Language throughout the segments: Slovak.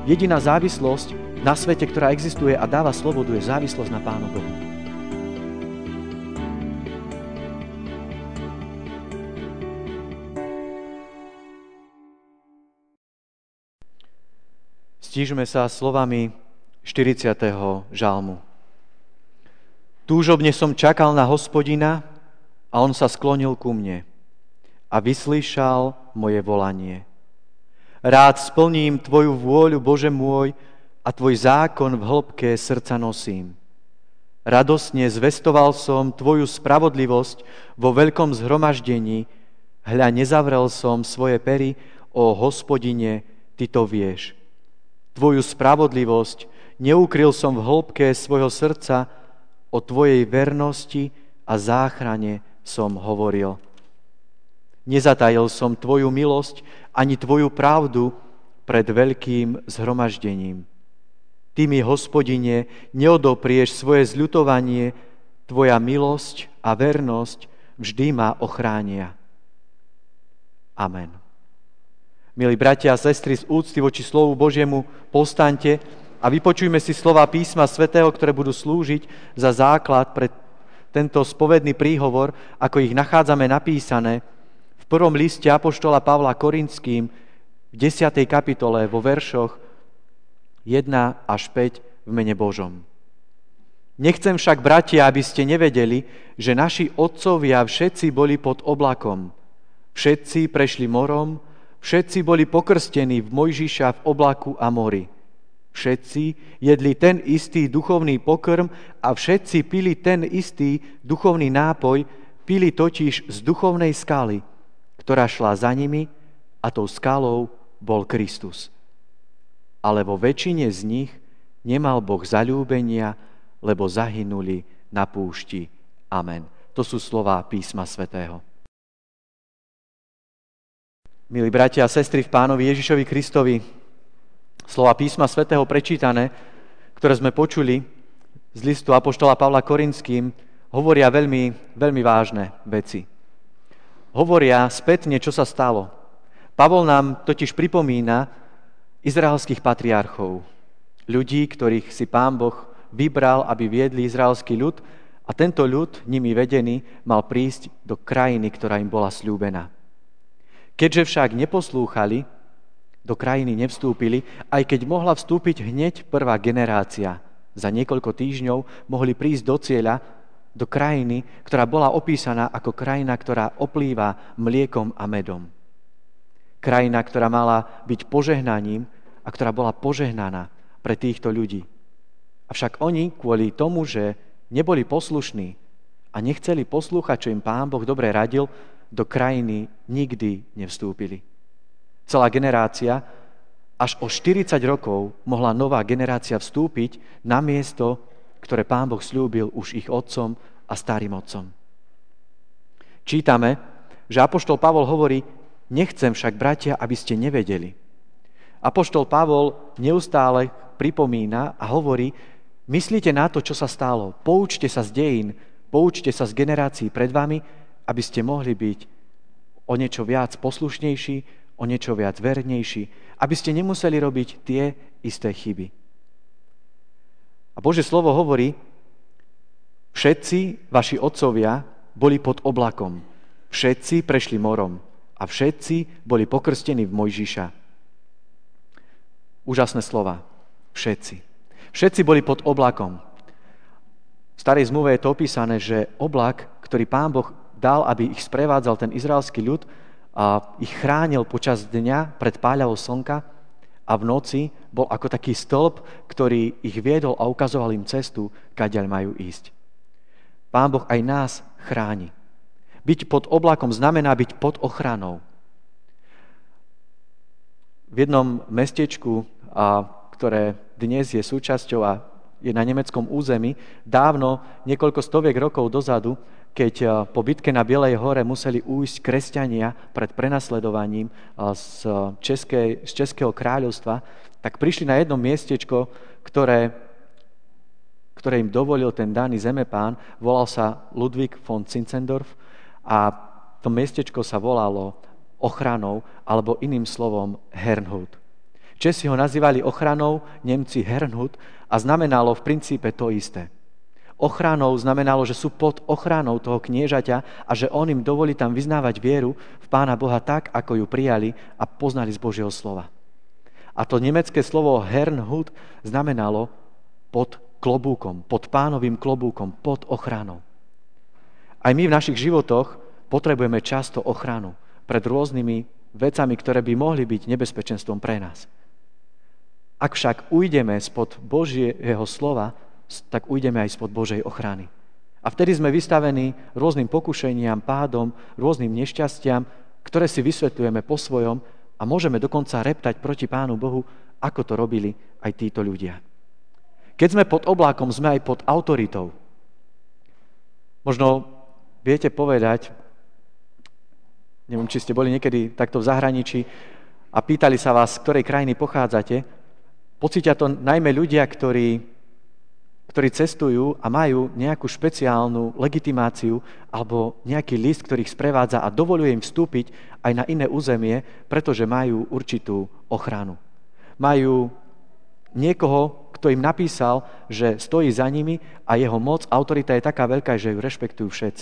Jediná závislosť na svete, ktorá existuje a dáva slobodu, je závislosť na Pánu Bohu. Stížme sa slovami 40. žalmu. Túžobne som čakal na Hospodina a on sa sklonil ku mne a vyslýšal moje volanie. Rád splním Tvoju vôľu, Bože môj, a Tvoj zákon v hĺbke srdca nosím. Radosne zvestoval som Tvoju spravodlivosť vo veľkom zhromaždení. Hľa, nezavrel som svoje pery, ó Hospodine, Ty to vieš. Tvoju spravodlivosť neukryl som v hĺbke svojho srdca, o Tvojej vernosti a záchrane som hovoril. Nezatajil som Tvoju milosť ani Tvoju pravdu pred veľkým zhromaždením. Ty mi, Hospodine, neodoprieš svoje zľutovanie, Tvoja milosť a vernosť vždy ma ochránia. Amen. Milí bratia a sestry, z úcty voči slovu Božiemu povstaňte a vypočujme si slova písma svätého, ktoré budú slúžiť za základ pre tento spovedný príhovor, ako ich nachádzame napísané v prvom liste apoštola Pavla Korinským v 10. kapitole vo veršoch 1 až 5 v mene Božom. Nechcem však, bratia, aby ste nevedeli, že naši otcovia všetci boli pod oblakom. Všetci prešli morom, všetci boli pokrstení v Mojžiša v oblaku a mori. Všetci jedli ten istý duchovný pokrm a všetci pili ten istý duchovný nápoj, pili totiž z duchovnej skaly, ktorá šla za nimi, a tou skalou bol Kristus. Ale vo väčšine z nich nemal Boh zaľúbenia, lebo zahynuli na púšti. Amen. To sú slová písma svätého. Milí bratia a sestry v Pánovi Ježišovi Kristovi, slova písma svätého prečítané, ktoré sme počuli z listu apoštola Pavla Korinským, hovoria veľmi, veľmi vážne veci. Hovoria spätne, čo sa stalo. Pavol nám totiž pripomína izraelských patriarchov, ľudí, ktorých si Pán Boh vybral, aby viedli izraelský ľud, a tento ľud, nimi vedený, mal prísť do krajiny, ktorá im bola sľúbená. Keďže však neposlúchali, do krajiny nevstúpili, aj keď mohla vstúpiť hneď prvá generácia. Za niekoľko týždňov mohli prísť do cieľa, do krajiny, ktorá bola opísaná ako krajina, ktorá oplýva mliekom a medom. Krajina, ktorá mala byť požehnaním a ktorá bola požehnaná pre týchto ľudí. Avšak oni kvôli tomu, že neboli poslušní a nechceli poslúchať, čo im Pán Boh dobre radil, do krajiny nikdy nevstúpili. Celá generácia, až o 40 rokov mohla nová generácia vstúpiť na miesto, ktoré Pán Boh sľúbil už ich otcom a starým otcom. Čítame, že apoštol Pavol hovorí: nechcem však, bratia, aby ste nevedeli. Apoštol Pavol neustále pripomína a hovorí: myslíte na to, čo sa stalo, poučte sa z dejín, poučte sa z generácií pred vami, aby ste mohli byť o niečo viac poslušnejší, o niečo viac vernejší, aby ste nemuseli robiť tie isté chyby. A Božie slovo hovorí: všetci vaši otcovia boli pod oblakom, všetci prešli morom a všetci boli pokrstení v Mojžiša. Úžasné slova. Všetci. Všetci boli pod oblakom. V starej zmluve je to opísané, že oblak, ktorý Pán Boh dal, aby ich sprevádzal ten izraelský ľud, a ich chránil počas dňa pred páľavou slnka, a v noci bol ako taký stĺp, ktorý ich viedol a ukazoval im cestu, kadiaľ majú ísť. Pán Boh aj nás chráni. Byť pod oblakom znamená byť pod ochranou. V jednom mestečku, ktoré dnes je súčasťou a je na nemeckom území, dávno, niekoľko stoviek rokov dozadu, keď po bitke na Bielej hore museli újsť kresťania pred prenasledovaním z Českého kráľovstva, tak prišli na jedno miestečko, ktoré im dovolil ten daný zemepán. Volal sa Ludwig von Zinzendorf a to miestečko sa volalo Ochranou, alebo iným slovom Herrnhut. Česi ho nazývali ochranou, Nemci Herrnhut a znamenalo v princípe to isté. Ochranou znamenalo, že sú pod ochranou toho kniežaťa a že on im dovolí tam vyznávať vieru v Pána Boha tak, ako ju prijali a poznali z Božieho slova. A to nemecké slovo Herrnhut znamenalo pod klobúkom, pod Pánovým klobúkom, pod ochranou. Aj my v našich životoch potrebujeme často ochranu pred rôznymi vecami, ktoré by mohli byť nebezpečenstvom pre nás. Ak však ujdeme spod Božieho slova, tak ujdeme aj spod Božej ochrany. A vtedy sme vystavení rôznym pokušeniam, pádom, rôznym nešťastiam, ktoré si vysvetľujeme po svojom a môžeme dokonca reptať proti Pánu Bohu, ako to robili aj títo ľudia. Keď sme pod oblákom, sme aj pod autoritou. Možno viete povedať, neviem, či ste boli niekedy takto v zahraničí a pýtali sa vás, z ktorej krajiny pochádzate, pocítia to najmä ľudia, ktorí cestujú a majú nejakú špeciálnu legitimáciu alebo nejaký list, ktorý ich sprevádza a dovoľuje im vstúpiť aj na iné územie, pretože majú určitú ochranu. Majú niekoho, kto im napísal, že stojí za nimi a jeho moc, autorita je taká veľká, že ju rešpektujú všetci.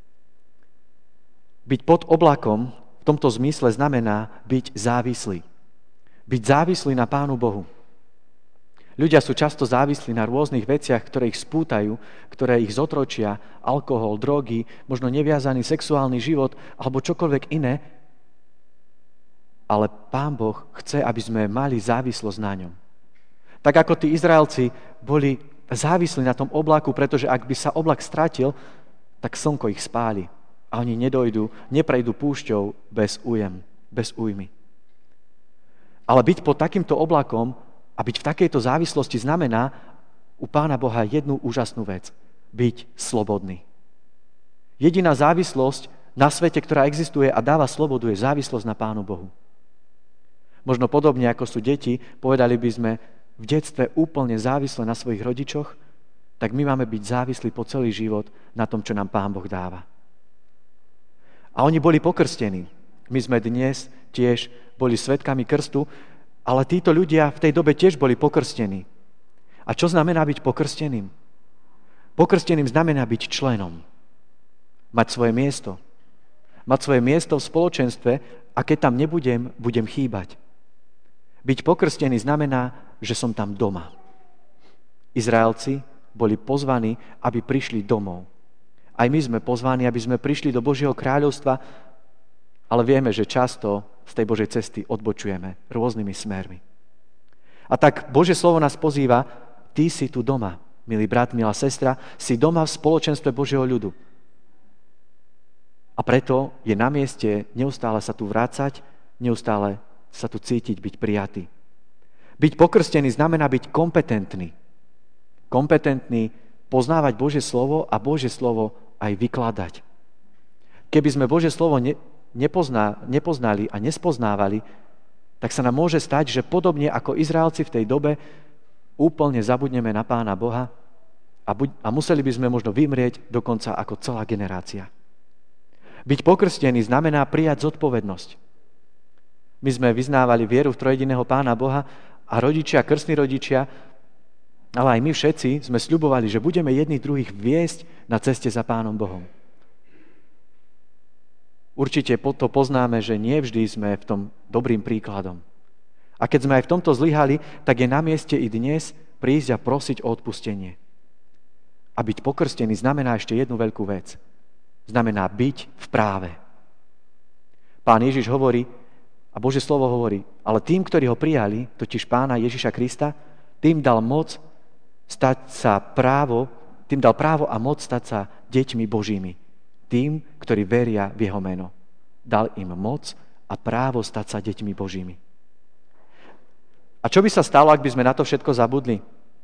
Byť pod oblakom v tomto zmysle znamená byť závislý. Byť závislý na Pánu Bohu. Ľudia sú často závislí na rôznych veciach, ktoré ich spútajú, ktoré ich zotročia, alkohol, drogy, možno neviazaný sexuálny život alebo čokoľvek iné. Ale Pán Boh chce, aby sme mali závislosť na ňom. Tak ako tí Izraelci boli závislí na tom oblaku, pretože ak by sa oblak stratil, tak slnko ich spáli a oni neprejdú púšťou bez újmy. Ale byť pod takýmto oblakom a byť v takejto závislosti znamená u Pána Boha jednu úžasnú vec. Byť slobodný. Jediná závislosť na svete, ktorá existuje a dáva slobodu, je závislosť na Pánu Bohu. Možno podobne ako sú deti, povedali by sme v detstve úplne závislé na svojich rodičoch, tak my máme byť závislí po celý život na tom, čo nám Pán Boh dáva. A oni boli pokrstení. My sme dnes tiež boli svedkami krstu, ale títo ľudia v tej dobe tiež boli pokrstení. A čo znamená byť pokrsteným? Pokrsteným znamená byť členom. Mať svoje miesto. Mať svoje miesto v spoločenstve a keď tam nebudem, budem chýbať. Byť pokrstený znamená, že som tam doma. Izraelci boli pozvaní, aby prišli domov. Aj my sme pozvaní, aby sme prišli do Božieho kráľovstva, ale vieme, že často z tej Božej cesty odbočujeme rôznymi smermi. A tak Božie slovo nás pozýva, ty si tu doma, milý brat, milá sestra, si doma v spoločenstve Božieho ľudu. A preto je na mieste neustále sa tu vrácať, neustále sa tu cítiť, byť prijatý. Byť pokrstený znamená byť kompetentný. Kompetentný poznávať Božie slovo a Božie slovo aj vykladať. Keby sme Božie slovo nepoznali a nespoznávali, tak sa nám môže stať, že podobne ako Izraelci v tej dobe úplne zabudneme na Pána Boha a museli by sme možno vymrieť dokonca ako celá generácia. Byť pokrstený znamená prijať zodpovednosť. My sme vyznávali vieru v trojjediného Pána Boha a rodičia, krstní rodičia, ale aj my všetci sme sľubovali, že budeme jedných druhých viesť na ceste za Pánom Bohom. Určite to poznáme, že nie vždy sme v tom dobrým príkladom. A keď sme aj v tomto zlyhali, tak je na mieste i dnes prísť a prosiť o odpustenie. A byť pokrstený znamená ešte jednu veľkú vec. Znamená byť v práve. Pán Ježiš hovorí, a Božie slovo hovorí, ale tým, ktorí ho prijali, totiž Pána Ježiša Krista, tým dal právo a moc stať sa deťmi Božími. Tým, ktorí veria v jeho meno. Dal im moc a právo stať sa deťmi Božími. A čo by sa stalo, ak by sme na to všetko zabudli?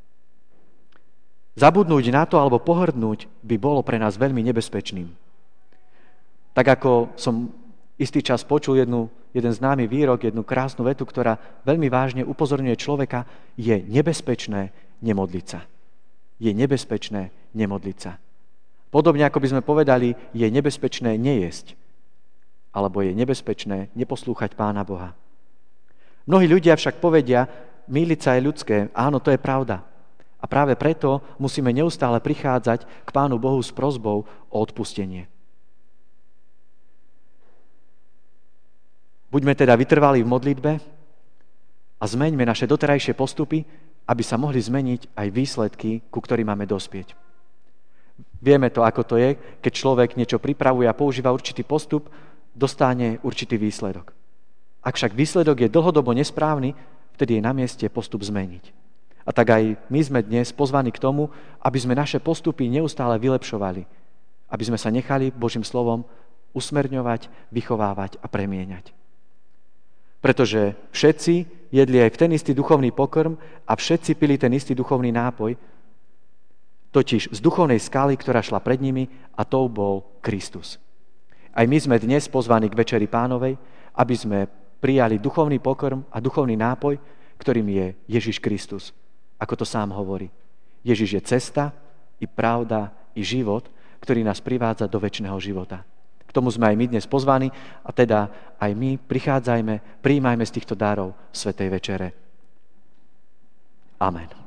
Zabudnúť na to alebo pohrdnúť by bolo pre nás veľmi nebezpečným. Tak ako som istý čas počul jeden známy výrok, jednu krásnu vetu, ktorá veľmi vážne upozorňuje človeka, je nebezpečné nemodliť sa. Je nebezpečné nemodliť sa. Podobne ako by sme povedali, je nebezpečné nejesť, alebo je nebezpečné neposlúchať Pána Boha. Mnohí ľudia však povedia, mýliť sa je ľudské. Áno, to je pravda. A práve preto musíme neustále prichádzať k Pánu Bohu s prosbou o odpustenie. Buďme teda vytrvalí v modlitbe a zmeňme naše doterajšie postupy, aby sa mohli zmeniť aj výsledky, ku ktorým máme dospieť. Vieme to, ako to je, keď človek niečo pripravuje a používa určitý postup, dostane určitý výsledok. Ak však výsledok je dlhodobo nesprávny, vtedy je na mieste postup zmeniť. A tak aj my sme dnes pozvaní k tomu, aby sme naše postupy neustále vylepšovali, aby sme sa nechali Božím slovom usmerňovať, vychovávať a premieňať. Pretože všetci jedli aj v ten istý duchovný pokrm a všetci pili ten istý duchovný nápoj, totiž z duchovnej skaly, ktorá šla pred nimi, a tou bol Kristus. Aj my sme dnes pozvaní k Večeri Pánovej, aby sme prijali duchovný pokrm a duchovný nápoj, ktorým je Ježiš Kristus. Ako to sám hovorí. Ježiš je cesta, i pravda, i život, ktorý nás privádza do večného života. K tomu sme aj my dnes pozvaní a teda aj my prichádzajme, prijímajme z týchto darov Svätej Večere. Amen.